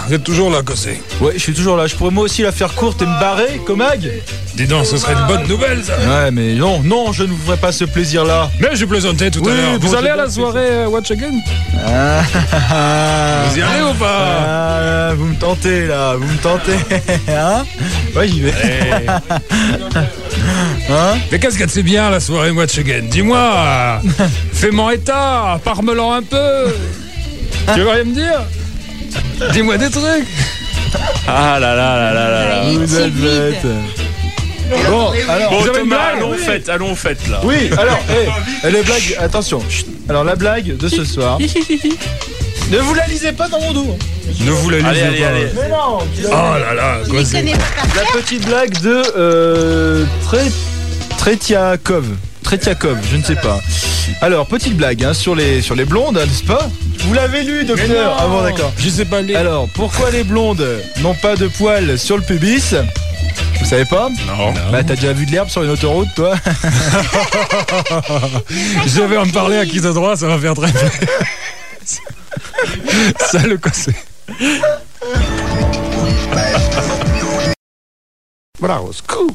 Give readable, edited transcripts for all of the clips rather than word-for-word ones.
vous êtes toujours là, Cossé? Ouais, je suis toujours là. Je pourrais moi aussi la faire courte et me barrer, comme Ag. Dis donc, ce serait une bonne nouvelle, ça. Ouais, mais non, je ne vous ferai pas ce plaisir-là. Mais je plaisantais tout à l'heure. Vous allez à la soirée Watch Again? Vous y allez ou pas? Vous me tentez, là. Vous me tentez. Hein? Ouais, j'y vais. Hein? Mais qu'est-ce que c'est bien, la soirée Watch Again? Dis-moi. Fais-moi état. Parle-moi un peu. Tu veux rien me dire? Dis-moi des trucs. Ah là là là là là. Vous êtes bête. Bon, alors, Bon, vous avez une Thomas, blague? allons faites là. Oui, alors, les blagues, attention. Chut. Alors, la blague de ce soir. Ne vous la lisez pas dans mon dos. Ne vous la lisez pas. Allez. Mais non. Oh là là, quoi c'est? La petite blague de Tretiakov, je ne sais pas. Alors, petite blague sur les blondes, n'est-ce pas? Vous l'avez lu, docteur? Ah bon, d'accord. Je sais pas lire. Alors, pourquoi les blondes n'ont pas de poils sur le pubis? Vous savez pas? Non. Bah, t'as déjà vu de l'herbe sur une autoroute, toi? Je vais en parler à qui de droit, ça va faire très plaisir. Ça le Cossé. Bravo, scoop.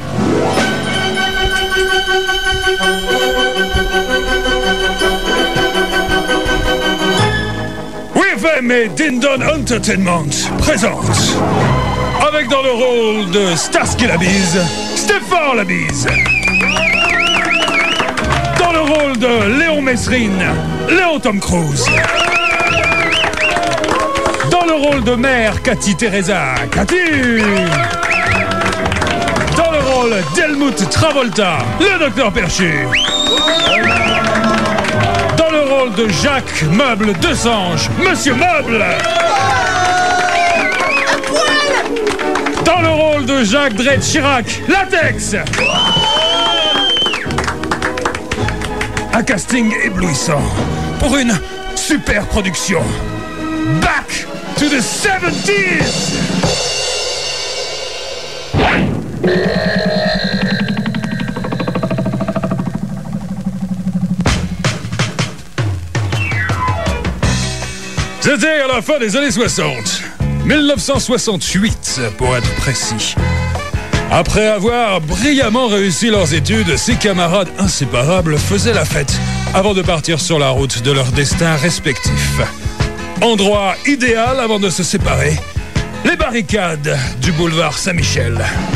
Oui, mais Dindon Entertainment présente, avec dans le rôle de Starsky Labise, Stéphane Labise. Dans le rôle de Léon Messrine, Léon Tom Cruise. Dans le rôle de mère, Cathy Teresa, Cathy. Dans le rôle d'Helmut Travolta, le docteur Perchu. Dans le rôle de Jacques Meuble Desange, Monsieur Meuble. Dans le rôle de Jacques Dredd Chirac, Latex. Un casting éblouissant pour une super production. Back to the 70s. C'était à la fin des années 60, 1968 pour être précis. Après avoir brillamment réussi leurs études, ses camarades inséparables faisaient la fête avant de partir sur la route de leur destin respectif. Endroit idéal avant de se séparer, les barricades du boulevard Saint-Michel.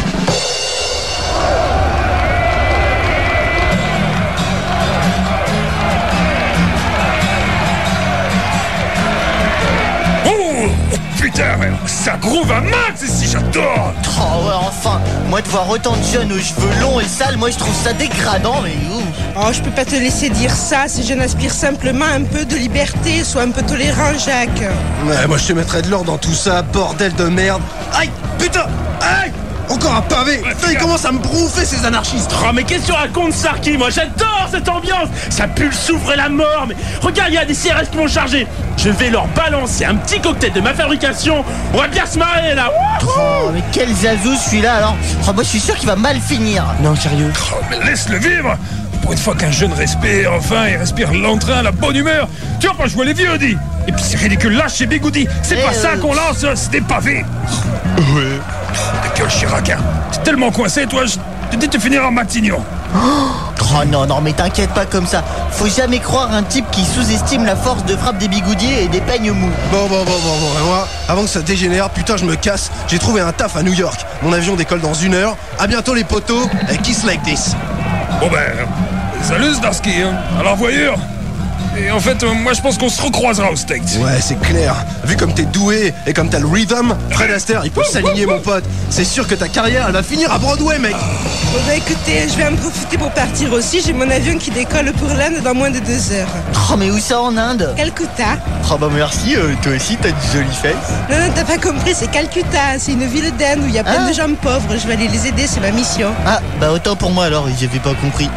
Putain, ça groove à max ici, j'adore. Oh ouais, enfin, moi de voir autant de jeunes aux cheveux longs et sales, moi je trouve ça dégradant, mais ouf. Oh, je peux pas te laisser dire ça, ces jeunes aspirent simplement un peu de liberté, sois un peu tolérant, Jacques. Ouais, moi je te mettrais de l'ordre dans tout ça, bordel de merde. Aïe, putain, aïe. Encore un pavé. Putain, il commence à me bouffer ces anarchistes. Oh mais qu'est-ce que tu racontes, Sarky? Moi j'adore cette ambiance. Ça pue le soufre et la mort. Mais regarde, il y a des CRS qui vont charger. Je vais leur balancer un petit cocktail de ma fabrication. On va bien se marrer là. Oh mais quel zazou celui-là alors. Oh, moi je suis sûr qu'il va mal finir. Non, sérieux. Oh, mais laisse-le vivre. Pour une fois qu'un jeune respire, enfin, il respire l'entrain, la bonne humeur. Tu vas pas jouer les vieux, dis. Et puis c'est ridicule, lâche chez Bigoudi. C'est pas ça qu'on lance, c'est des pavés. Ouais. De gueule, Chirac, hein. T'es tellement coincé, toi, je te dis tu finiras en Matignon. Oh non, mais t'inquiète pas comme ça. Faut jamais croire un type qui sous-estime la force de frappe des bigoudiers et des peignes mous. Bon, moi, avant que ça dégénère, putain, je me casse. J'ai trouvé un taf à New York. Mon avion décolle dans 1 heure. À bientôt les potos, et kiss like this. Bon ben, salut Starsky, hein. À la revoyure. Et en fait, moi je pense qu'on se recroisera au States. Ouais, c'est clair. Vu comme t'es doué et comme t'as le rhythm, Fred Astaire, il peut s'aligner, mon pote. C'est sûr que ta carrière, elle va finir à Broadway, mec. Bon bah écoutez, je vais en profiter pour partir aussi. J'ai mon avion qui décolle pour l'Inde dans moins de 2 heures. Oh mais où ça en Inde? Calcutta. Oh bah merci, toi aussi t'as de jolies fesses. Non, t'as pas compris, c'est Calcutta. C'est une ville d'Inde où il y a plein de gens pauvres. Je vais aller les aider, c'est ma mission. Ah, bah autant pour moi alors, j'avais pas compris.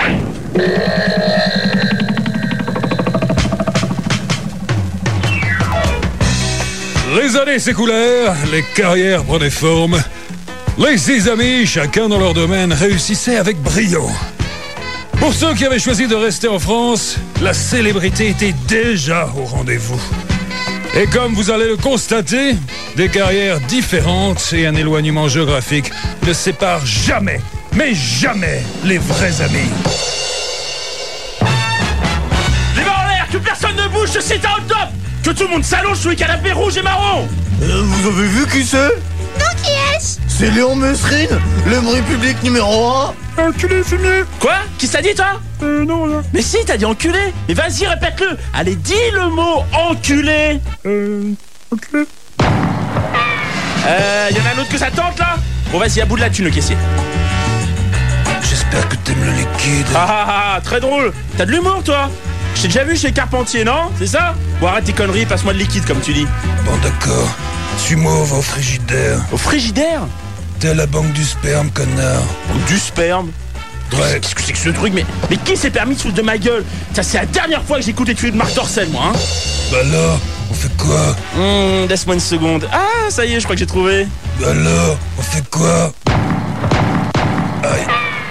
Les années s'écoulèrent, les carrières prenaient forme. Les 6 amis, chacun dans leur domaine, réussissaient avec brio. Pour ceux qui avaient choisi de rester en France, la célébrité était déjà au rendez-vous. Et comme vous allez le constater, des carrières différentes et un éloignement géographique ne séparent jamais, mais jamais, les vrais amis. Les mains en l'air, que personne ne bouge, c'est un top. Que tout le monde s'allonge sur les canapés rouges et marrons. Vous avez vu qui c'est? Non, qui est-ce? C'est Léon Mesrine, l'homme république numéro 1. Enculé fumier. Quoi? Qui s'est dit toi? Non, là. Mais si, t'as dit enculé. Mais vas-y, répète-le. Allez, dis le mot enculé. Enculé. Y en a un autre que ça tente là? Bon, vas-y, à bout de la thune, le caissier. J'espère que t'aimes le liquide. Ah, très drôle. T'as de l'humour, toi? Je t'ai déjà vu chez Carpentier, non? C'est ça? Bon, arrête tes conneries, passe-moi de liquide, comme tu dis. Bon, d'accord. Suis-moi au frigidaire. Au frigidaire? T'es à la banque du sperme, connard. Du sperme? Ouais. Qu'est-ce que c'est que ce truc? Mais qui s'est permis de se foutre de ma gueule? Ça, c'est la dernière fois que j'écoute les tuyaux de Marc Dorcel, moi, hein. Bah alors, on fait quoi? Laisse-moi une seconde. Ah, ça y est, je crois que j'ai trouvé. Bah alors, on fait quoi? Aïe.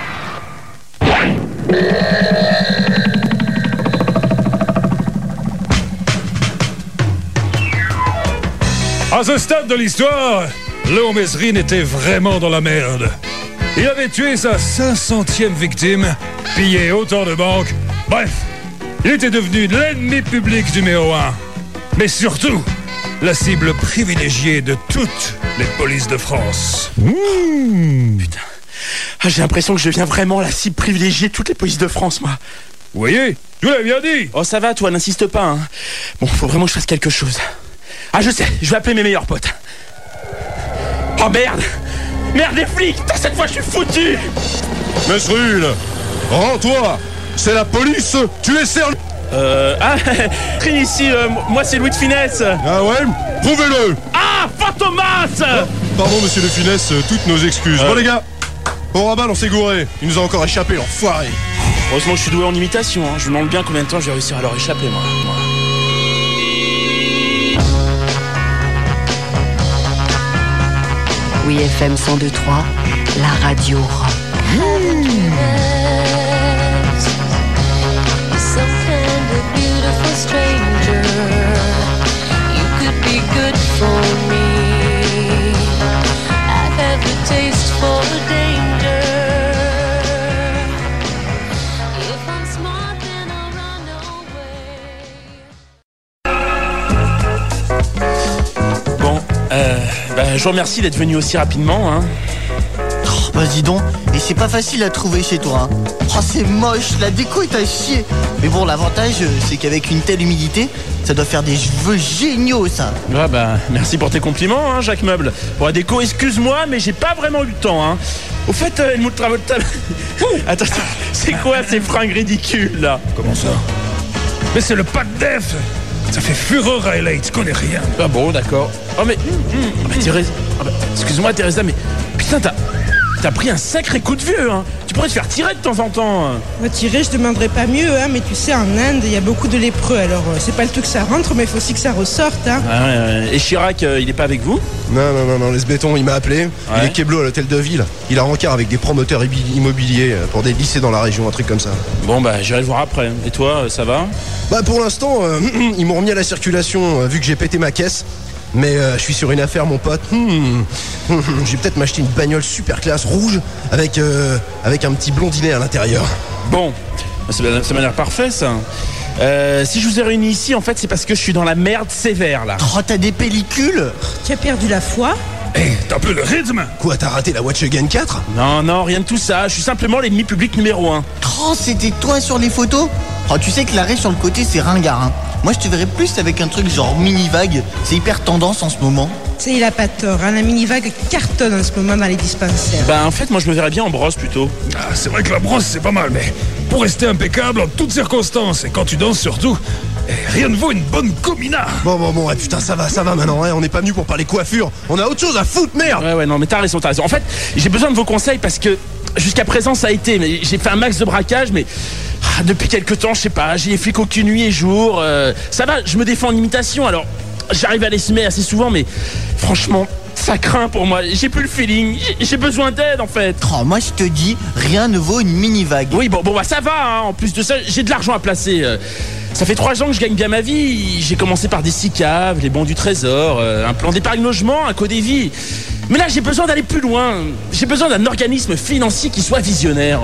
À ce stade de l'histoire, Léon Mesrine était vraiment dans la merde. Il avait tué sa 500e victime, pillé autant de banques. Bref, il était devenu l'ennemi public numéro 1. Mais surtout, la cible privilégiée de toutes les polices de France. Putain. Ah, j'ai l'impression que je deviens vraiment la cible privilégiée de toutes les polices de France, moi. Vous voyez, je vous l'avais bien dit. Oh, ça va, toi, n'insiste pas, hein. Bon, faut vraiment que je fasse quelque chose. Ah, je sais, je vais appeler mes meilleurs potes. Oh, merde. Merde, les flics. Putain, cette fois, je suis foutu. Mesrine, rends-toi. C'est la police. Tu es servi. Trine ici, moi c'est Louis de Finesse. Ah ouais? Prouvez-le. Ah, Fantomas. Pardon, monsieur de Finesse, toutes nos excuses. Bon, les gars, au rabat, on s'est gouré. Il nous a encore échappé, l'enfoiré. Heureusement que je suis doué en imitation, hein. Je me demande bien combien de temps je vais réussir à leur échapper, moi. Oui, FM 102.3, la radio rock. Je vous remercie d'être venu aussi rapidement, hein. Oh, bah dis donc, et c'est pas facile à trouver chez toi, hein. Oh, c'est moche, la déco est à chier. Mais bon, l'avantage, c'est qu'avec une telle humidité, ça doit faire des cheveux géniaux, ça. Ouais, bah, merci pour tes compliments, hein, Jacques Meuble. Pour la déco, excuse-moi, mais j'ai pas vraiment eu le temps, hein. Au fait, Helmut Travolta... Attends, c'est quoi ces fringues ridicules, là? Comment ça? Mais c'est le pas de def. Ça fait fureur à LA, tu connais rien. Ah bon, d'accord. Oh mais Thérèse... excuse-moi Thérèse, mais putain, t'as pris un sacré coup de vieux, hein. Tu pourrais te faire tirer de temps en temps. Moi, tirer, je demanderais pas mieux, hein, mais tu sais, en Inde, il y a beaucoup de lépreux, alors c'est pas le tout que ça rentre, mais il faut aussi que ça ressorte, hein. Ah ouais. Et Chirac, il est pas avec vous? Non, laisse béton, il m'a appelé. Ouais. Il est keblo à l'hôtel de ville. Il a rencard avec des promoteurs immobiliers pour des lycées dans la région, un truc comme ça. Bon, bah, j'irai le voir après. Et toi, ça va? Bah, pour l'instant, ils m'ont remis à la circulation vu que j'ai pété ma caisse. Mais je suis sur une affaire, mon pote. Je vais peut-être m'acheter une bagnole super classe rouge avec un petit blondinet à l'intérieur. Bon, ça m'a l'air parfait, ça. Si je vous ai réunis ici, en fait, c'est parce que je suis dans la merde sévère, là. Oh, t'as des pellicules? Tu as perdu la foi? Hé, t'as un peu le rythme? Quoi, t'as raté la Watch Again 4? Non, rien de tout ça. Je suis simplement l'ennemi public numéro 1. Oh, c'était toi sur les photos? Oh, tu sais que l'arrêt sur le côté, c'est ringard, hein. Moi, je te verrais plus avec un truc genre mini-vague. C'est hyper tendance en ce moment. Tu sais, il a pas tort, hein. La mini-vague cartonne en ce moment dans les dispensaires. Bah, en fait, moi, je me verrais bien en brosse, plutôt. Ah, c'est vrai que la brosse, c'est pas mal, mais pour rester impeccable en toutes circonstances, et quand tu danses surtout, rien ne vaut une bonne comina. Bon, ouais, putain, ça va maintenant, hein. On n'est pas venu pour parler coiffure. On a autre chose à foutre, merde. Ouais, non, mais t'as raison. En fait, j'ai besoin de vos conseils parce que jusqu'à présent, ça a été. Mais j'ai fait un max de braquage, mais depuis quelques temps, je sais pas, j'y ai fait qu'aucune nuit et jour. Ça va, je me défends en imitation, alors J'arrive à les semer assez souvent, mais franchement, ça craint pour moi. J'ai plus le feeling. J'ai besoin d'aide, en fait. Oh, moi je te dis, rien ne vaut une mini-vague. Oui, bon, bah ça va, hein. En plus de ça, j'ai de l'argent à placer. Ça fait 3 ans que je gagne bien ma vie. J'ai commencé par des 6 caves, les bons du trésor, un plan d'épargne logement, un codévie. Mais là, j'ai besoin d'aller plus loin. J'ai besoin d'un organisme financier qui soit visionnaire.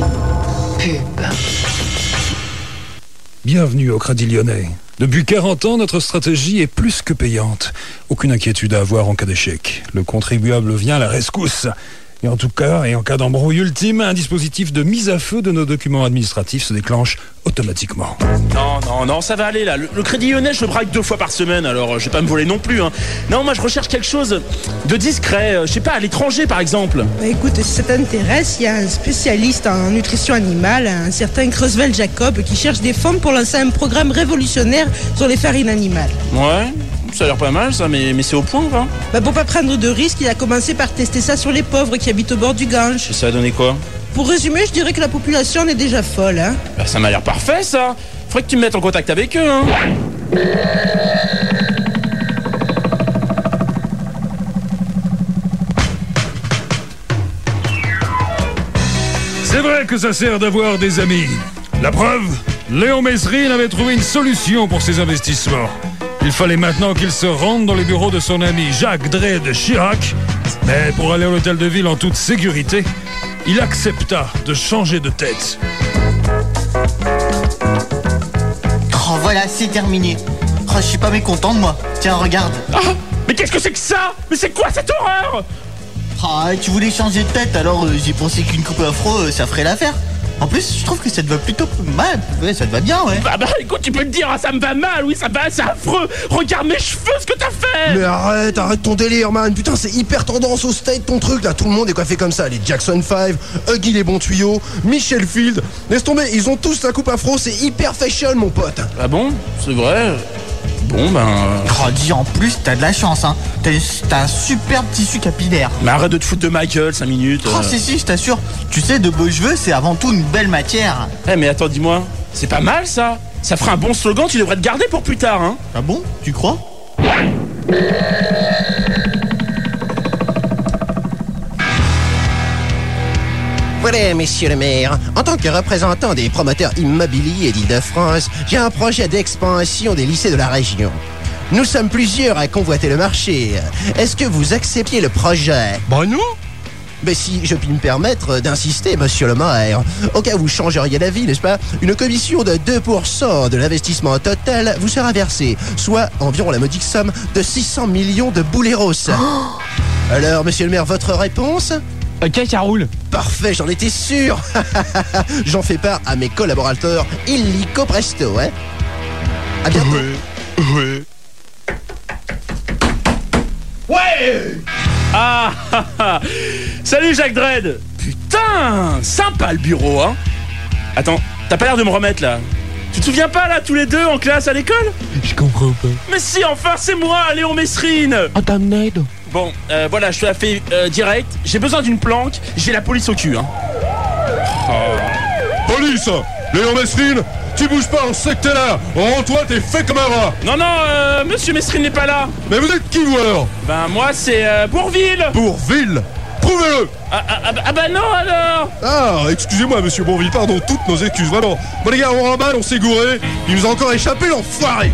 Bienvenue au Crédit Lyonnais. Depuis 40 ans, notre stratégie est plus que payante. Aucune inquiétude à avoir en cas d'échec. Le contribuable vient à la rescousse. Et en tout cas, et en cas d'embrouille ultime, un dispositif de mise à feu de nos documents administratifs se déclenche automatiquement. Non, ça va aller là. Le Crédit Lyonnais, je le braque 2 fois par semaine, alors je vais pas me voler non plus. Hein. Non, moi je recherche quelque chose de discret, je sais pas, à l'étranger par exemple. Bah écoute, si ça t'intéresse, il y a un spécialiste en nutrition animale, un certain Creusvel Jacob, qui cherche des fonds pour lancer un programme révolutionnaire sur les farines animales. Ouais, ça a l'air pas mal ça, mais c'est au point, va. Bah pour pas prendre de risques, il a commencé par tester ça sur les pauvres qui habitent au bord du Gange. Et ça a donné quoi? Pour résumer, je dirais que la population en est déjà folle, hein. Bah ça m'a l'air parfait ça. Faudrait que tu me mettes en contact avec eux, hein. C'est vrai que ça sert d'avoir des amis. La preuve, Léon Mesrine avait trouvé une solution pour ses investissements. Il fallait maintenant qu'il se rende dans les bureaux de son ami Jacques Dredd Chirac. Mais pour aller à l'hôtel de ville en toute sécurité, il accepta de changer de tête. Oh voilà, c'est terminé. Oh, je suis pas mécontent de moi. Tiens, regarde. Ah, mais qu'est-ce que c'est que ça? Mais c'est quoi cette horreur? Ah, tu voulais changer de tête, alors j'ai pensé qu'une coupe afro, ça ferait l'affaire. En plus, je trouve que ça te va plutôt mal. Ouais, ça te va bien, ouais. Bah écoute, tu peux le dire, hein, ça me va mal, oui, ça me va, c'est affreux. Regarde mes cheveux, ce que t'as fait. Mais arrête ton délire, man. Putain, c'est hyper tendance au state ton truc là. Tout le monde est coiffé comme ça. Les Jackson 5, Huggy les bons tuyaux, Michel Field. Laisse tomber, ils ont tous la coupe afro, c'est hyper fashion, mon pote. Ah bon? C'est vrai? Bon Oh, dis, en plus, t'as de la chance, hein. T'as un superbe tissu capillaire. Mais arrête de te foutre de ma gueule, 5 minutes. Oh, si, je t'assure. Tu sais, de beaux cheveux, c'est avant tout une belle matière. Eh, mais attends, dis-moi, c'est pas mal ça? Ça fera un bon slogan, tu devrais te garder pour plus tard, hein. Ah bon? Tu crois? Voilà, messieurs le maire. En tant que représentant des promoteurs immobiliers d'Île-de-France, j'ai un projet d'expansion des lycées de la région. Nous sommes plusieurs à convoiter le marché. Est-ce que vous acceptiez le projet? Bah non. Mais si je puis me permettre d'insister, monsieur le maire, au cas où vous changeriez d'avis, n'est-ce pas? Une commission de 2% de l'investissement total vous sera versée, soit environ la modique somme de 600 millions de bouleros. Alors, monsieur le maire, votre réponse? Ok, ça roule. Parfait, j'en étais sûr. J'en fais part à mes collaborateurs illico presto, hein. À bientôt. Ouais. Ah. Salut Jacques Dredd. Putain, sympa le bureau, hein. Attends, t'as pas l'air de me remettre là. Tu te souviens pas là, tous les deux en classe à l'école? Je comprends pas. Mais si, enfin, c'est moi, Léon Mesrine. Oh, damned. Bon, voilà, je te la fais direct. J'ai besoin d'une planque, j'ai la police au cul, hein. Police! Léon Mesrine, tu bouges pas, on sait que t'es là! Rends-toi, t'es fait comme un rat! Non, monsieur Mesrine n'est pas là. Mais vous êtes qui, vous, alors? Ben, moi, c'est Bourville. Bourville! Prouvez-le! Ah bah non, alors. Ah, excusez-moi, monsieur Bourville, pardon, toutes nos excuses, vraiment. Bon, les gars, on remballe, on s'est gouré. Il nous a encore échappé, l'enfoiré!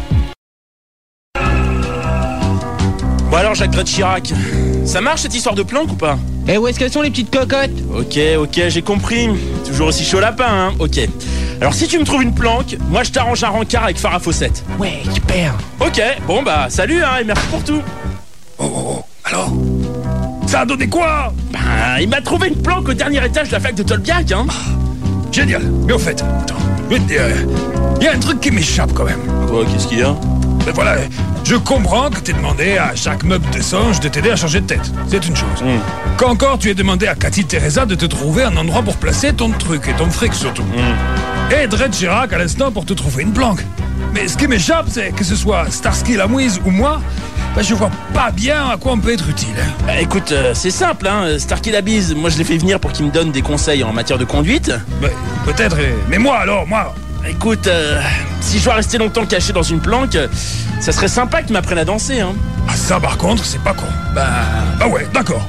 Bon alors, Jacques Dredd Chirac, ça marche cette histoire de planque ou pas? Eh, où est-ce qu'elles sont les petites cocottes? Ok, j'ai compris. Toujours aussi chaud lapin, hein. Ok. Alors si tu me trouves une planque, moi je t'arrange un rencard avec Farah Fawcett. Ouais, super. Ok, bon bah salut, hein, et merci pour tout. Oh, alors? Ça a donné quoi? Ben, il m'a trouvé une planque au dernier étage de la fac de Tolbiac, hein. Génial. Mais au fait, attends, il y a un truc qui m'échappe quand même. Quoi, qu'est-ce qu'il y a? Mais voilà, je comprends que tu aies demandé à chaque meuble de songe de t'aider à changer de tête. C'est une chose. Qu'encore tu aies demandé à Cathy Teresa de te trouver un endroit pour placer ton truc et ton fric surtout. Et Dredd Chirac à l'instant pour te trouver une planque. Mais ce qui m'échappe, c'est que ce soit Starsky Lamouise ou moi, ben je vois pas bien à quoi on peut être utile. Bah, écoute, c'est simple, hein. Starky la bise, moi je l'ai fait venir pour qu'il me donne des conseils en matière de conduite. Ben, peut-être, mais moi alors, moi, Écoute, si je dois rester longtemps caché dans une planque, ça serait sympa qu'ils m'apprennent à danser, hein. Ah ça par contre, c'est pas con. Bah ouais, d'accord.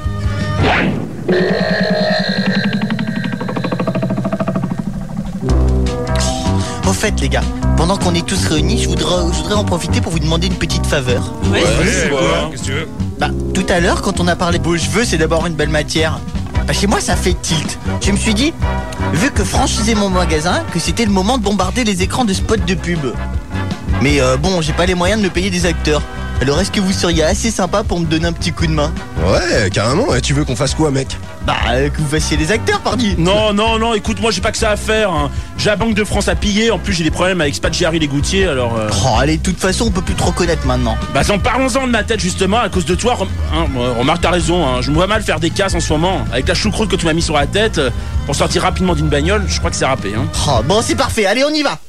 Au fait, les gars, pendant qu'on est tous réunis, je voudrais en profiter pour vous demander une petite faveur. Ouais, Allez, quoi, qu'est-ce que tu veux? Bah, tout à l'heure, quand on a parlé de beaux cheveux, c'est d'abord une belle matière. Bah, chez moi, ça fait tilt. Je me suis dit, vu que franchisait mon magasin, que c'était le moment de bombarder les écrans de spots de pub. Mais bon, j'ai pas les moyens de me payer des acteurs. Alors, est-ce que vous seriez assez sympa pour me donner un petit coup de main? Ouais, carrément. Et tu veux qu'on fasse quoi, mec? Bah, que vous fassiez les acteurs, pardi. Non, écoute, moi j'ai pas que ça à faire, hein. J'ai la Banque de France à piller, en plus j'ai des problèmes avec Spadgeri les Goutiers, alors... Oh, allez, de toute façon, on peut plus te reconnaître maintenant. Bah parlons-en de ma tête justement, à cause de toi, remarque t'as raison, hein. Je me vois mal faire des casses en ce moment. Avec la choucroute que tu m'as mis sur la tête, pour sortir rapidement d'une bagnole, je crois que c'est râpé, hein. Oh, bon, c'est parfait, allez, on y va.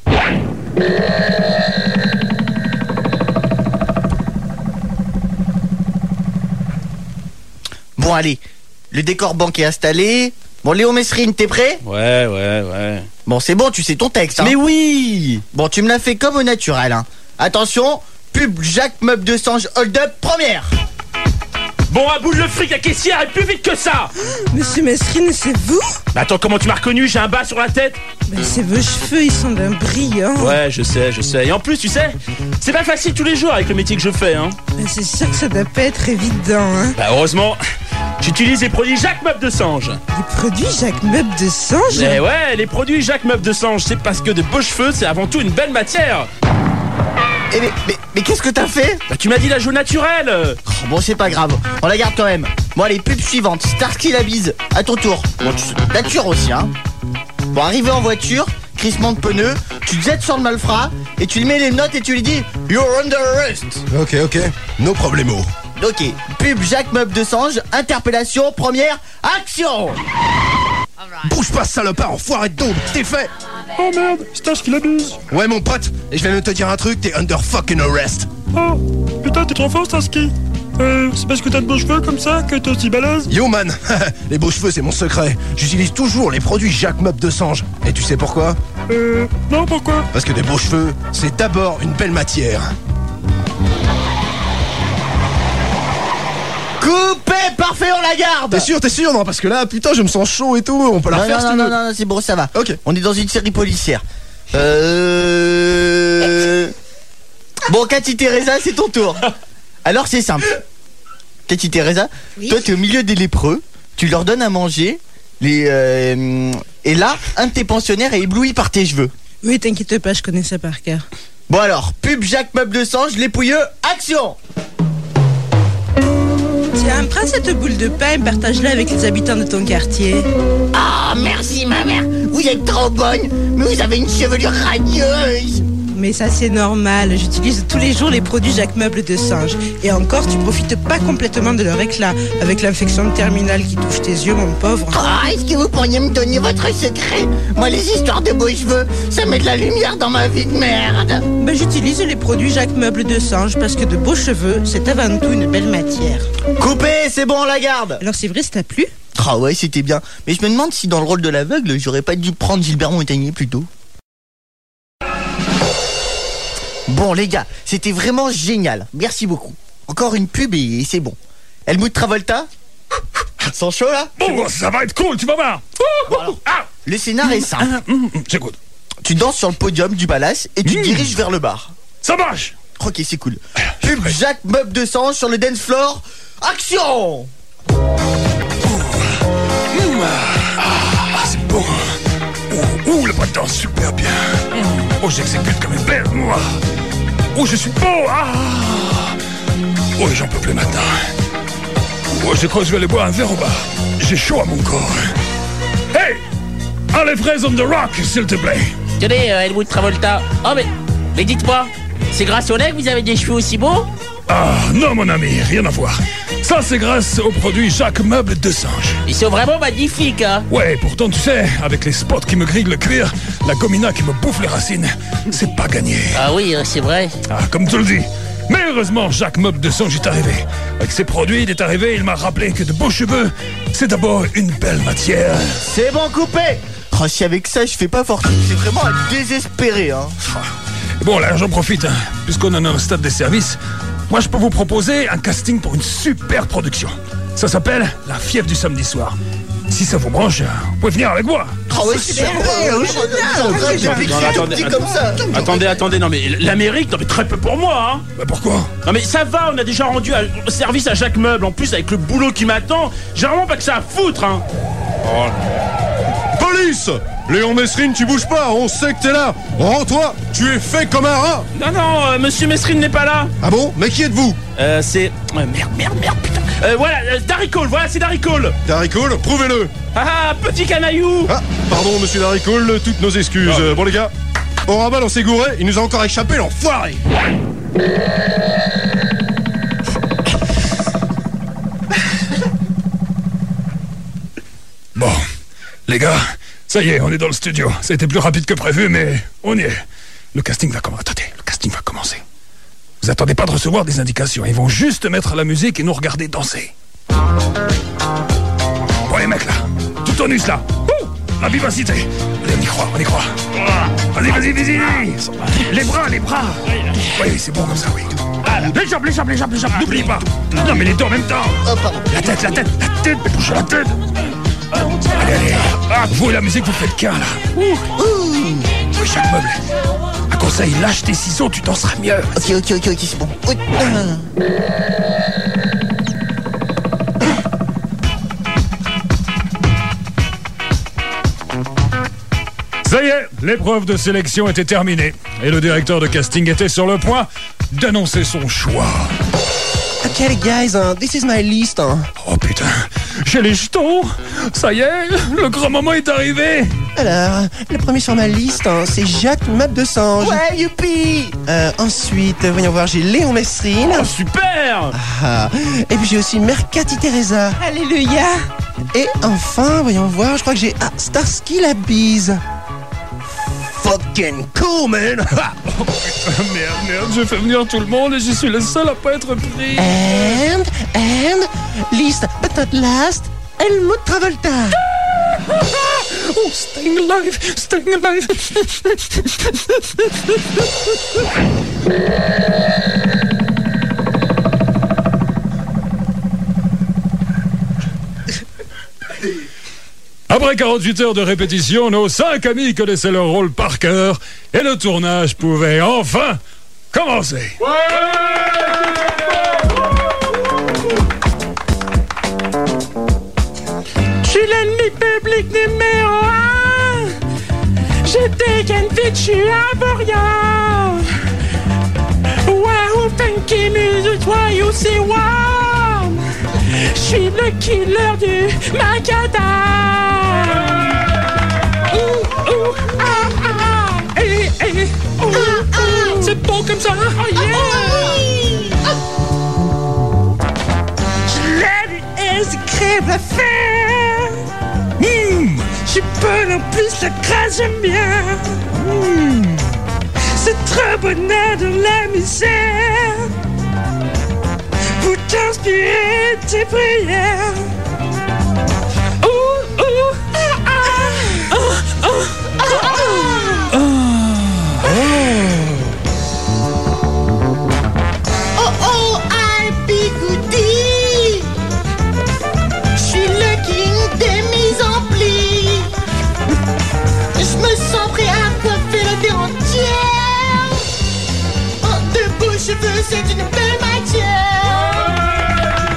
Bon, allez, le décor banque est installé. Bon, Léo Mesrine, t'es prêt? Ouais. Bon, c'est bon, tu sais ton texte, hein. Mais oui! Bon, tu me l'as fait comme au naturel, hein. Attention, pub Jacques Meuble de Sange Hold Up, première. Bon, à bout le fric, la caissière est plus vite que ça! Monsieur Mesrine, c'est vous? Bah attends, comment tu m'as reconnu? J'ai un bas sur la tête? Ben, c'est vos cheveux, ils sont d'un brillant. Ouais, je sais. Et en plus, tu sais, c'est pas facile tous les jours avec le métier que je fais, hein. Ben, c'est sûr que ça doit pas être évident, hein. Bah heureusement, j'utilise les produits Jacques Meuble de Sange. Les produits Jacques Meuble de Sange? Eh ouais, les produits Jacques Meuble de Sange, c'est parce que de beaux cheveux, c'est avant tout une belle matière. Mais qu'est-ce que t'as fait? Bah tu m'as dit la joue naturelle. Oh, bon, c'est pas grave, on la garde quand même. Bon, allez, pub suivante, Starsky la bise, à ton tour. Bon, nature aussi, hein. Bon, arrivé en voiture, crissement de pneus, tu te jettes sur le malfrat et tu lui mets les notes et tu lui dis You're under arrest. Ok, no problemo. Ok, pub Jacques Meuble de Sange, interpellation, première, action. Bouge pas, salopard, enfoiré de daube, t'es fait. Oh merde, Starsky la bise. Ouais, mon pote, et je vais même te dire un truc, t'es under fucking arrest. Oh, putain, t'es trop fort, Starsky. C'est parce que t'as de beaux cheveux comme ça que t'es aussi balèze? Yo man, les beaux cheveux c'est mon secret. J'utilise toujours les produits Jacques Meuble de Sange. Et tu sais pourquoi? Non, pourquoi? Parce que des beaux cheveux, c'est d'abord une belle matière. Coupé, parfait, on la garde. T'es sûr? Non, parce que là, putain, je me sens chaud et tout, on peut la refaire si tu veux. Non, c'est bon, ça va. Ok. On est dans une série policière. Bon, Cathy Teresa, c'est ton tour. Alors, c'est simple. Cathy Teresa, Oui. toi, t'es au milieu des lépreux, tu leur donnes à manger, et là, un de tes pensionnaires est ébloui par tes cheveux. Oui, t'inquiète pas, je connais ça par cœur. Bon alors, pub Jacques Meuble de Sange, les pouilleux, action. Tiens, prends cette boule de pain et partage-la avec les habitants de ton quartier. Ah, merci ma mère, vous êtes trop bonne, mais vous avez une chevelure radieuse. Mais ça, c'est normal. J'utilise tous les jours les produits Jacques Meuble de Sange. Et encore, tu profites pas complètement de leur éclat. Avec l'infection terminale qui touche tes yeux, mon pauvre. Ah, est-ce que vous pourriez me donner votre secret? Moi, les histoires de beaux cheveux, ça met de la lumière dans ma vie de merde. Ben, j'utilise les produits Jacques Meuble de Sange parce que de beaux cheveux, c'est avant tout une belle matière. Coupé, c'est bon, on la garde. Alors, c'est vrai, ça t'a plu? Ah ouais, c'était bien. Mais je me demande si dans le rôle de l'aveugle, j'aurais pas dû prendre Gilbert Montagnier plutôt. Bon les gars, c'était vraiment génial. Merci beaucoup. Encore une pub et c'est bon. Helmut Travolta, sans chaud là. Oh, ça va être cool, tu vas voir. Bon, alors, le scénar est simple. J'écoute. Tu danses sur le podium du palace et tu te diriges vers le bar. Ça marche. Ok, c'est cool. Pub Jacques Meuble de Sange sur le dance floor. Action. C'est bon. Le printemps, super bien. Oh, j'exécute comme une belle, moi. Oh, je suis beau. Oh, j'en peux plus maintenant. Oh, je crois que je vais aller boire un verre au bar. J'ai chaud à mon corps. Hey, enlève on the rock, s'il te plaît. Tenez, Helmut Travolta. Oh, mais dites-moi, c'est grâce au lait que vous avez des cheveux aussi beaux? Ah, non, mon ami, rien à voir. Ça, c'est grâce au produit Jacques Meuble de Sange. Ils sont vraiment magnifiques, hein. Ouais, pourtant, tu sais, avec les spots qui me grillent le cuir, la gomina qui me bouffe les racines, c'est pas gagné. Ah oui, c'est vrai. Ah, comme tu le dis. Mais heureusement, Jacques Meuble de Sange est arrivé. Avec ses produits, il est arrivé, il m'a rappelé que de beaux cheveux, c'est d'abord une belle matière. C'est bon, coupé. Oh, si avec ça je fais pas fortune, c'est vraiment à désespérer, hein. Bon, là, j'en profite, hein. Puisqu'on en est au stade des services. Moi, je peux vous proposer un casting pour une super production. Ça s'appelle La Fièvre du samedi soir. Si ça vous branche, vous pouvez venir avec moi. Oh ouais, c'est Attendez, non mais l'Amérique, non mais très peu pour moi, hein. Bah pourquoi? Non mais ça va, on a déjà rendu service à chaque meuble. En plus, avec le boulot qui m'attend, j'ai vraiment pas que ça à foutre, hein. Oh. Police! Léon Mesrine, tu bouges pas, on sait que t'es là. Rends-toi, tu es fait comme un rat. Non, monsieur Mesrine n'est pas là. Ah bon? Mais qui êtes-vous? C'est... Merde, putain. Voilà, Darry Cole, voilà, c'est Darry Cole. Darry Cole, prouvez-le. Ah, petit canaillou. Ah, pardon, monsieur Darry Cole, toutes nos excuses. Bon, les gars, au rabat, on s'est gouré, il nous a encore échappé, l'enfoiré. Bon, les gars, ça y est, on est dans le studio. Ça a été plus rapide que prévu, mais on y est. Le casting va commencer. Attendez, le casting va commencer. Vous attendez pas de recevoir des indications. Ils vont juste mettre la musique et nous regarder danser. Bon, les mecs, là. Tout tonus, là. La vivacité. Allez, on y croit. Vas-y. Les bras. Oui, c'est bon comme ça, oui. Les jambes. N'oubliez pas. Non, mais les deux en même temps. La tête. Bougez la tête. Allez. Vous et la musique, vous faites qu'un, là. Oui, chaque meuble. Un conseil, lâche tes ciseaux, tu danseras mieux. Ok, c'est bon. Ça y est, l'épreuve de sélection était terminée. Et le directeur de casting était sur le point d'annoncer son choix. Ok les guys, this is my list. Oh putain, j'ai les jetons. Ça y est, le grand moment est arrivé. Alors, le premier sur ma liste, c'est Jacques Map2Sange. Ouais, youpi. Ensuite, voyons voir, j'ai Léon Mesrine. Oh, super. Et puis j'ai aussi Mère Cathy Teresa. Alléluia. Et enfin, voyons voir, je crois que j'ai Starsky la bise. Fucking cool, man. Oh putain, merde, j'ai fait venir tout le monde et je suis le seul à pas être pris. And, list but not last, Helmut Travolta. Oh, staying alive. Après 48 heures de répétition, nos 5 amis connaissaient leur rôle par cœur et le tournage pouvait enfin commencer. Je suis l'ennemi public numéro 1. Je dégaine vite, je suis aboriant. Wahoo, funky music, why c'est warm. Je suis le killer du macadam. C'est bon comme ça. Oh yeah. Je l'aime et c'est crève la faire. Je suis bonne en plus, la grâce j'aime bien. C'est trop bonheur de la misère. Pour t'inspirer tes prières. C'est une belle matière.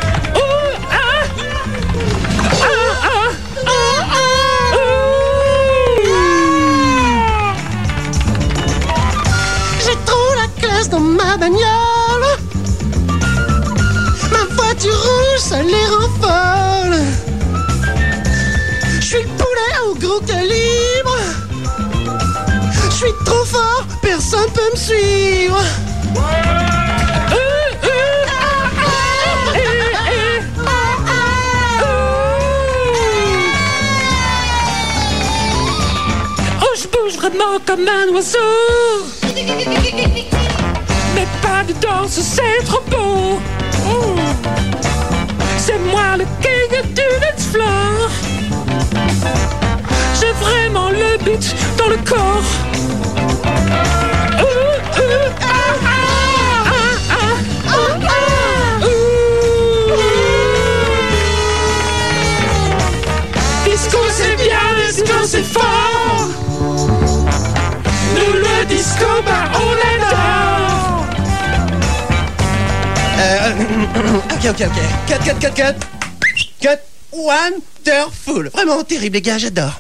J'ai trop la classe dans ma bagnole. Ma voiture rouge, ça les rend folles. Je suis le poulet au gros calibre. Je suis trop fort, personne peut me suivre. Vraiment comme un oiseau. Mais pas de danse, c'est trop beau. C'est moi le king du dance floor. J'ai vraiment le beat dans le corps. Disco c'est bien, disco c'est fort. Nous le disco, bah on adore. Cut. Wonderful. Vraiment terrible, les gars, j'adore.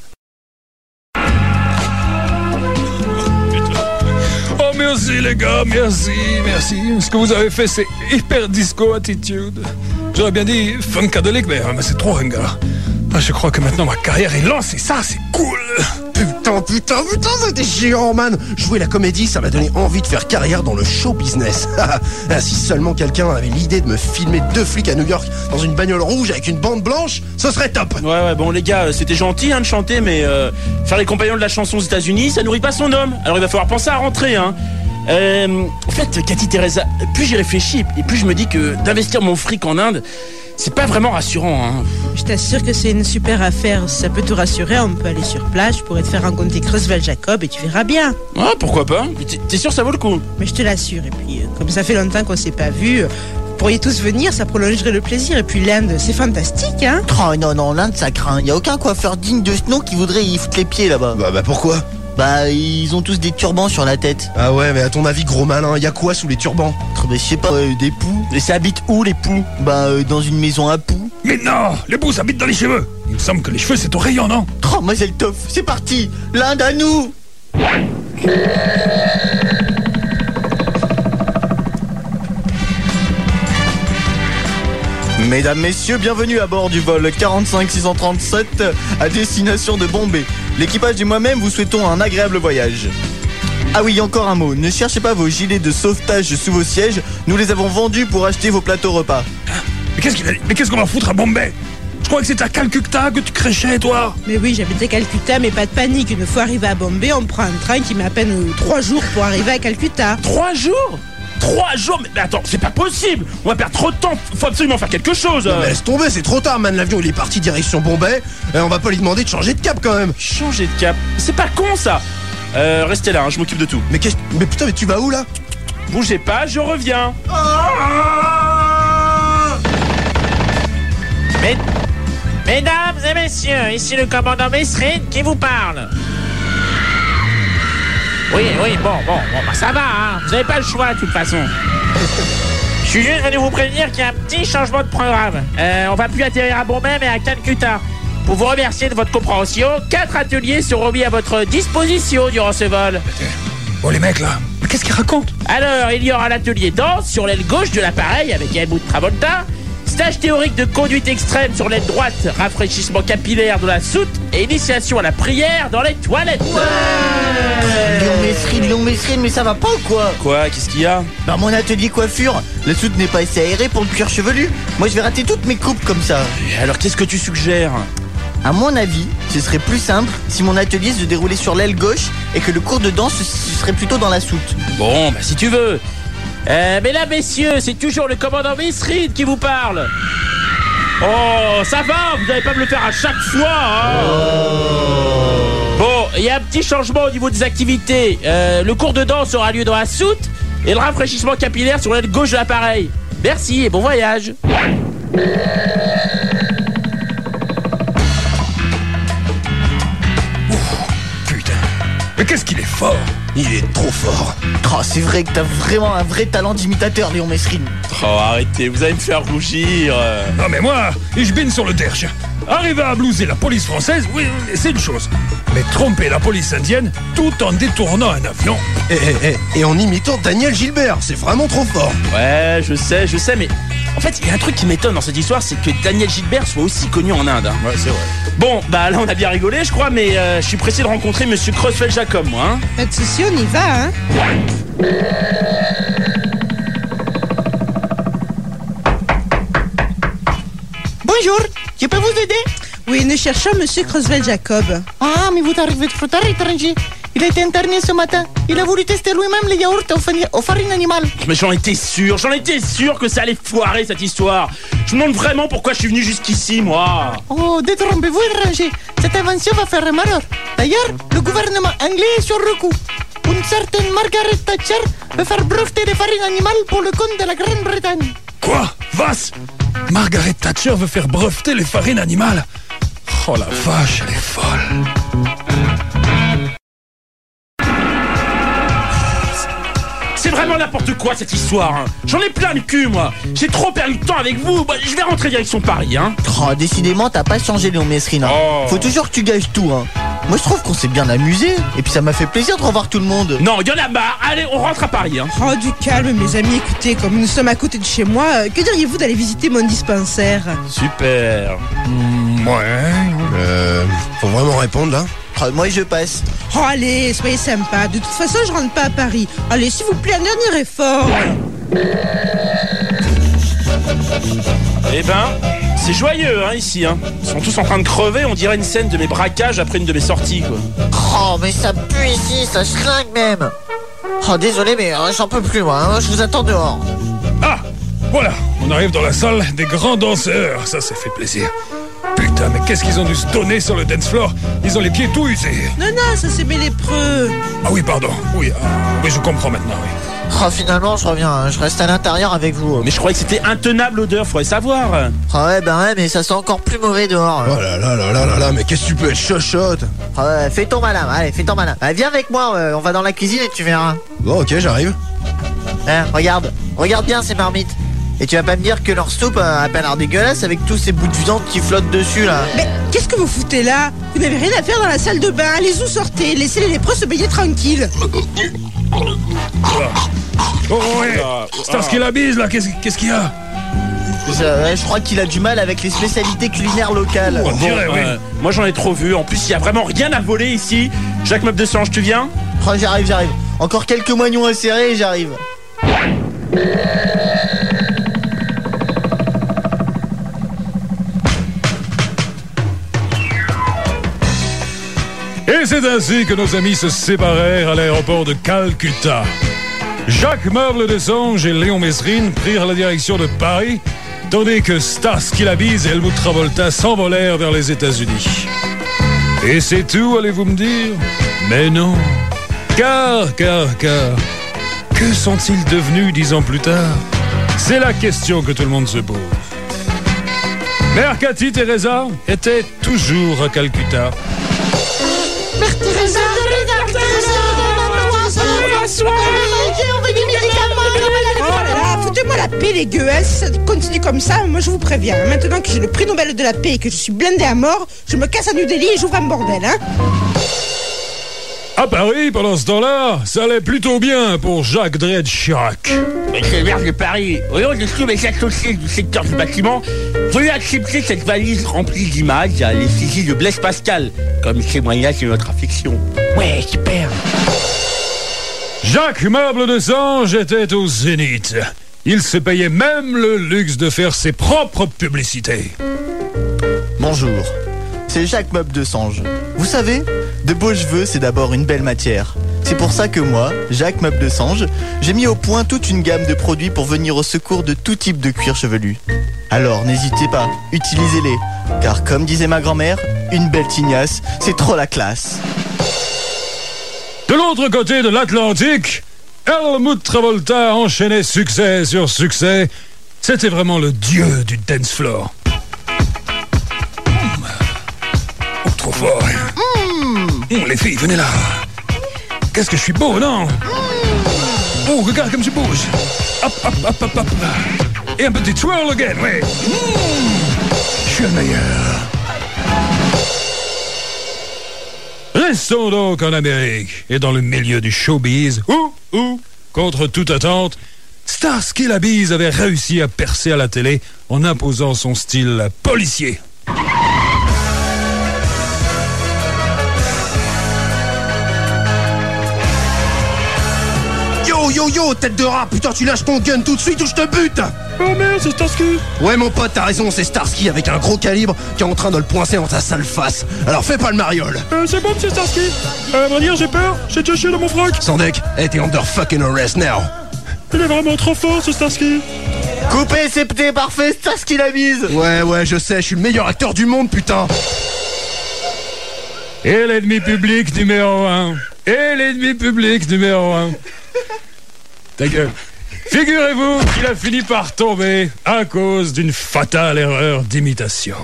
Oh, merci les gars, merci. Ce que vous avez fait, c'est hyper disco attitude. J'aurais bien dit funkadelic, mais c'est trop ringard. Je crois que maintenant ma carrière est lancée, ça c'est cool. Putain, c'était géant, man. Jouer la comédie, ça m'a donné envie de faire carrière dans le show business. Si seulement quelqu'un avait l'idée de me filmer 2 flics à New York dans une bagnole rouge avec une bande blanche, ce serait top. Ouais, bon les gars, c'était gentil de chanter, mais faire les compagnons de la chanson aux États-Unis, ça nourrit pas son homme. Alors il va falloir penser à rentrer, hein. En fait, Cathy Teresa, plus j'y réfléchis, et plus je me dis que d'investir mon fric en Inde, c'est pas vraiment rassurant, hein. Je t'assure que c'est une super affaire. Si ça peut te rassurer, on peut aller sur place. Je pourrais te faire rencontrer Creuseville Jacob et tu verras bien. Ouais, pourquoi pas. T'es sûr ça vaut le coup? Mais je te l'assure. Et puis, comme ça fait longtemps qu'on s'est pas vu, vous pourriez tous venir, ça prolongerait le plaisir. Et puis l'Inde, c'est fantastique, hein. Oh non, l'Inde ça craint. Y a aucun coiffeur digne de ce nom qui voudrait y foutre les pieds là-bas. Bah pourquoi? Bah ils ont tous des turbans sur la tête. Ah ouais, mais à ton avis, gros malin, y a quoi sous les turbans? Je sais pas, des poux. Et ça habite où les poux? Bah dans une maison à poux. Mais non, les poux habitent dans les cheveux. Il me semble que les cheveux c'est au rayon, non? Oh Mazel Tov, c'est parti. L'Inde à nous. Mesdames, messieurs, bienvenue à bord du vol 45637 à destination de Bombay. L'équipage et moi-même vous souhaitons un agréable voyage. Ah oui, encore un mot, ne cherchez pas vos gilets de sauvetage sous vos sièges, nous les avons vendus pour acheter vos plateaux repas. Mais qu'est-ce qu'on va foutre à Bombay? Je crois que c'est à Calcutta que tu créchais, toi. Mais oui, j'habite à Calcutta, mais pas de panique. Une fois arrivé à Bombay, on prend un train qui met à peine 3 jours pour arriver à Calcutta. 3 jours? 3 jours? Mais attends, c'est pas possible. On va perdre trop de temps, faut absolument faire quelque chose. Non mais laisse tomber, c'est trop tard, man. L'avion il est parti direction Bombay et on va pas lui demander de changer de cap quand même. Changer de cap? C'est pas con ça. Restez là, je m'occupe de tout. Mais putain, mais tu vas où là? Bougez pas, je reviens. Mesdames et messieurs, ici le commandant Mesrine qui vous parle. Oui, bon, bah ça va, hein. Vous n'avez pas le choix de toute façon. Je suis juste venu vous prévenir qu'il y a un petit changement de programme. On va plus atterrir à Bombay mais à Calcutta. Pour vous remercier de votre compréhension, 4 ateliers seront mis à votre disposition durant ce vol. Oh les mecs là, mais qu'est-ce qu'ils racontent? Alors, il y aura l'atelier danse sur l'aile gauche de l'appareil avec Helmut Travolta, stage théorique de conduite extrême sur l'aile droite, rafraîchissement capillaire de la soute et initiation à la prière dans les toilettes. Léon Mesrine, mais ça va pas ou quoi? Quoi? Qu'est-ce qu'il y a? Dans mon atelier coiffure, la soute n'est pas assez aérée pour le cuir chevelu. Moi je vais rater toutes mes coupes comme ça. Et alors qu'est-ce que tu suggères? À mon avis, ce serait plus simple si mon atelier se déroulait sur l'aile gauche et que le cours de danse ce serait plutôt dans la soute. Bon, bah si tu veux. Mais là, messieurs, c'est toujours le commandant Mesrine qui vous parle. Oh, ça va, vous n'allez pas me le faire à chaque fois, hein. Bon, il y a un petit changement au niveau des activités. Le cours de danse aura lieu dans la soute et le rafraîchissement capillaire sur l'aile gauche de l'appareil. Merci et bon voyage. Putain, mais qu'est-ce qu'il est fort! Il est trop fort. Oh, c'est vrai que t'as vraiment un vrai talent d'imitateur, Léon Mesrine. Oh, arrêtez, vous allez me faire rougir. Non mais moi, je bin sur le derche. Arriver à blouser la police française, oui, c'est une chose. Mais tromper la police indienne tout en détournant un avion. Et en imitant Daniel Gilbert, c'est vraiment trop fort. Ouais, je sais, mais en fait, il y a un truc qui m'étonne dans cette histoire, c'est que Daniel Gilbert soit aussi connu en Inde. Hein. Ouais, c'est vrai. Bon, bah là, on a bien rigolé, je crois, mais je suis pressé de rencontrer Monsieur Creuseville Jacob, moi. Hein. Pas de soucis, on y va, hein. Bonjour, je peux vous aider? Oui, nous cherchons Monsieur Creuseville Jacob. Ah, mais vous arrivez trop tard, étranger. Il a été interné ce matin. Il a voulu tester lui-même les yaourts aux farines animales. Mais j'en étais sûr que ça allait foirer cette histoire. Je me demande vraiment pourquoi je suis venu jusqu'ici, moi. Oh, détrompez-vous, étranger. Cette invention va faire malheur. D'ailleurs, le gouvernement anglais est sur le coup. Une certaine Margaret Thatcher veut faire breveter les farines animales pour le compte de la Grande-Bretagne. Quoi? Vas? Margaret Thatcher veut faire breveter les farines animales? Oh la vache, elle est folle. C'est vraiment n'importe quoi cette histoire, hein. J'en ai plein le cul, moi. J'ai trop perdu de temps avec vous. Bah, je vais rentrer direction Paris, hein. Oh, décidément, t'as pas changé, Léon Mesrine. Hein. Oh. Faut toujours que tu gages tout, hein. Moi, je trouve qu'on s'est bien amusé. Et puis, ça m'a fait plaisir de revoir tout le monde. Non, y'en a marre. Allez, on rentre à Paris, hein. Oh, du calme, mes amis. Écoutez, comme nous sommes à côté de chez moi, que diriez-vous d'aller visiter mon dispensaire? Super. Ouais. Faut vraiment répondre là? Oh, moi, je passe. Oh, allez, soyez sympa. De toute façon, je rentre pas à Paris. Allez, s'il vous plaît, un dernier effort. Eh ben, c'est joyeux, hein, ici, hein. Ils sont tous en train de crever. On dirait une scène de mes braquages après une de mes sorties, quoi. Oh, mais ça pue ici, ça schlingue même. Oh, désolé, mais j'en peux plus, moi. Hein. Je vous attends dehors. Ah, voilà, on arrive dans la salle des grands danseurs. Ça fait plaisir. Putain, mais qu'est-ce qu'ils ont dû se donner sur le dance floor? Ils ont les pieds tout usés. Non, ça c'est mes lépreux. Ah oui, pardon. Oui, je comprends maintenant, oui. Oh, finalement, je reviens. Hein. Je reste à l'intérieur avec vous. Mais je croyais que c'était intenable l'odeur, faudrait savoir. Oh, ouais, mais ça sent encore plus mauvais dehors. Oh là là, mais qu'est-ce que tu peux être chochotte? Oh, ouais, fais ton malin, allez, fais ton malin. Allez, viens avec moi, on va dans la cuisine et tu verras. Bon, ok, j'arrive. Hein, regarde bien ces marmites. Et tu vas pas me dire que leur soupe a pas l'air dégueulasse avec tous ces bouts de viande qui flottent dessus là. Mais qu'est-ce que vous foutez là? Vous n'avez rien à faire dans la salle de bain. Allez-y, sortez. Laissez les lépreux se baigner tranquilles. Oh ouais, Starsky la bise là, qu'est-ce qu'il y a? Je crois qu'il a du mal avec les spécialités culinaires locales. On dirait, oui. Moi j'en ai trop vu. En plus, il y a vraiment rien à voler ici. Jacques Meuble de Sange, tu viens? Oh, j'arrive. Encore quelques moignons à serrer et j'arrive. Et c'est ainsi que nos amis se séparèrent à l'aéroport de Calcutta. Jacques Meuble de Sange et Léon Mesrine prirent la direction de Paris, tandis que Starsky la bise et Helmut Travolta s'envolèrent vers les États-Unis. Et c'est tout, allez-vous me dire? Mais non. Car, que sont-ils devenus 10 ans plus tard? C'est la question que tout le monde se pose. Mère Cathy Teresa était toujours à Calcutta. Mère Teresa, Oh là là, foutez-moi la paix, les gueux. Si ça continue comme ça, moi je vous préviens. Maintenant que j'ai le prix Nobel de la paix et que je suis blindé à mort, je me casse à New Delhi et j'ouvre un bordel, hein. À Paris, pendant ce temps-là, ça allait plutôt bien pour Jacques Dred Chirac. Mais c'est le maire de Paris. Au lieu de tous mes associés du secteur du bâtiment, veuillez accepter cette valise remplie d'images à l'effigie de Blaise Pascal, comme témoignage de notre affection. Ouais, super. Jacques Meuble de Sange était au zénith. Il se payait même le luxe de faire ses propres publicités. Bonjour, c'est Jacques Meuble de Sange. Vous savez, de beaux cheveux, c'est d'abord une belle matière. C'est pour ça que moi, Jacques Meuble de Sange, j'ai mis au point toute une gamme de produits pour venir au secours de tout type de cuir chevelu. Alors n'hésitez pas, utilisez-les, car comme disait ma grand-mère, une belle tignasse, c'est trop la classe. De l'autre côté de l'Atlantique, Helmut Travolta enchaînait succès sur succès. C'était vraiment le dieu du dance floor. Trop fort. Les filles, venez là. Qu'est-ce que je suis beau, non? Oh, regarde comme je bouge. Hop, hop, hop, hop, hop. Et un petit twirl again, oui. Je suis le meilleur. Restons donc en Amérique et dans le milieu du showbiz où, contre toute attente, Starsky la bise avait réussi à percer à la télé en imposant son style policier. Yo, yo, tête de rat, putain, tu lâches ton gun tout de suite ou je te bute. Oh merde, c'est Starsky. Ouais, mon pote, t'as raison, c'est Starsky avec un gros calibre qui est en train de le poincer dans ta sale face. Alors fais pas le mariole. C'est bon, monsieur Starsky. À vrai dire, j'ai peur, j'ai déjà chié dans mon froc. Sandek, t'es under fucking arrest now. Il est vraiment trop fort, ce Starsky. Coupé, c'est parfait, Starsky la mise. Ouais, je sais, je suis le meilleur acteur du monde, putain. Et l'ennemi public numéro 1. Et l'ennemi public numéro 1. Ta gueule. Figurez-vous qu'il a fini par tomber à cause d'une fatale erreur d'imitation.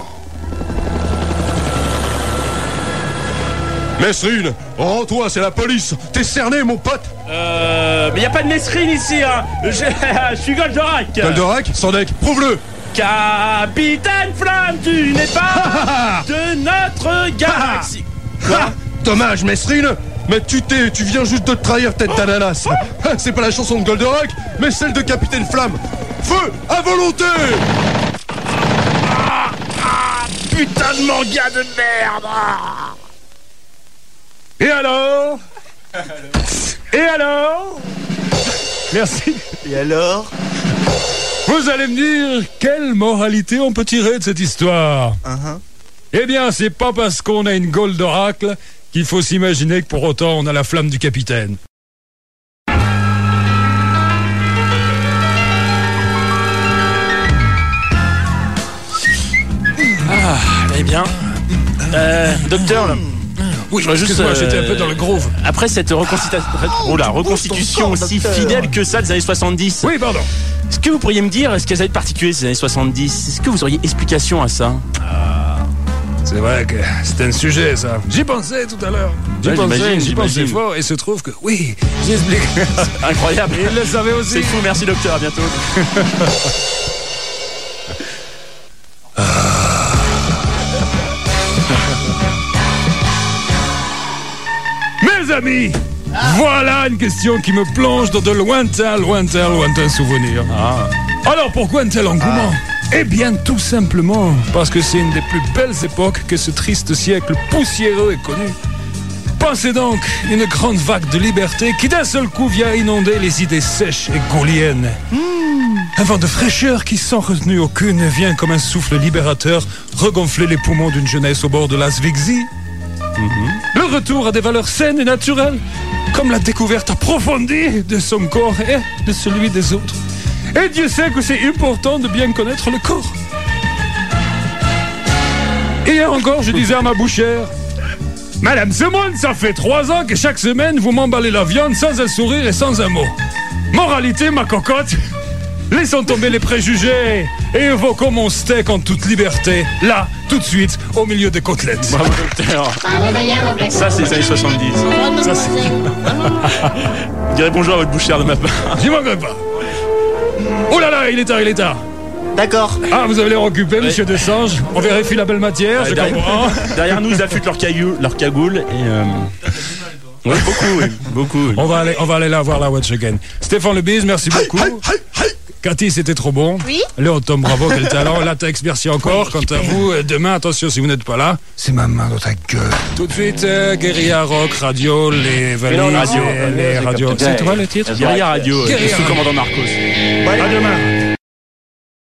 Mesrine, rends-toi, c'est la police. T'es cerné, mon pote. Mais y a pas de Mesrine ici, hein. Je suis Goldorak. Goldorak, Sandek, prouve-le. Capitaine Flamme, tu n'es pas de notre galaxie. Quoi? Dommage, Mesrine. Mais tu viens juste de te trahir, tête d'ananas. C'est pas la chanson de Goldorak, mais celle de Capitaine Flamme. Feu à volonté. Putain de manga de merde. Et alors? Et alors? Merci. Et alors? Vous allez me dire, quelle moralité on peut tirer de cette histoire? Eh bien, c'est pas parce qu'on a une Gold d'oracle qu'il faut s'imaginer que pour autant on a la flamme du capitaine. Eh bien, docteur, là. Oui, excuse-moi, j'étais un peu dans le groove. Après cette reconstitution aussi fidèle que ça des années 70. Oui, pardon. Est-ce que vous pourriez me dire ce qu'elles avaient de particulier ces années 70? Est-ce que vous auriez explication à ça? C'est vrai que c'est un sujet, ça. J'y pensais tout à l'heure. J'y pensais fort, et il se trouve que, oui, j'explique. Incroyable. Il le savait aussi. C'est fou, merci docteur, à bientôt. Mes amis, voilà une question qui me plonge dans de lointains souvenirs. Alors pourquoi un tel engouement? Eh bien tout simplement parce que c'est une des plus belles époques que ce triste siècle poussiéreux ait connu. Pensez donc, une grande vague de liberté qui d'un seul coup vient inonder les idées sèches et gaulliennes. Un vent de fraîcheur qui sans retenue aucune vient comme un souffle libérateur regonfler les poumons d'une jeunesse au bord de l'asphyxie. Le retour à des valeurs saines et naturelles, comme la découverte approfondie de son corps et de celui des autres. Et Dieu sait que c'est important de bien connaître le corps. Hier encore, je disais à ma bouchère: Madame Semoine, ça fait 3 ans que chaque semaine vous m'emballez la viande sans un sourire et sans un mot. Moralité, ma cocotte, laissons tomber les préjugés et évoquons mon steak en toute liberté, là, tout de suite, au milieu des côtelettes. Bravo docteur. Ça c'est les années 70. Ça c'est... Je dirais bonjour à votre bouchère de ma part. J'y manquerai pas. Oh là là, il est tard. D'accord. Ah, vous avez l'air occupé, monsieur Desange. On vérifie la belle matière, je comprends. Derrière nous, ils affûtent leur cagoule et... Oui, beaucoup. On va aller là voir la Watch Again. Stéphane Lebise, merci beaucoup. Cathy, c'était trop bon. Oui. Léon Tom, bravo, quel talent. Latex, merci encore. Quant à vous, demain, attention, si vous n'êtes pas là, c'est ma main dans ta gueule. Tout de suite, Guérilla Rock Radio, les valises, les radios. C'est toi le titre? Guérilla Radio, Guérilla sous commandant Narcos. À demain.